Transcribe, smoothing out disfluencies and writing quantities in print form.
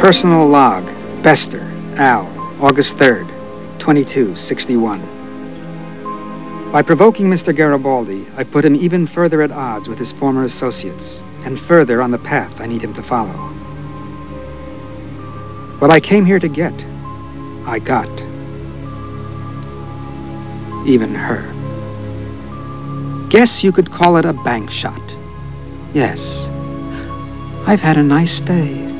Personal log, Bester, Al, August 3rd, 2261. By provoking Mr. Garibaldi, I put him even further at odds with his former associates, and further on the path I need him to follow. What I came here to get, I got. Even her. Guess you could call it a bank shot. Yes, I've had a nice day.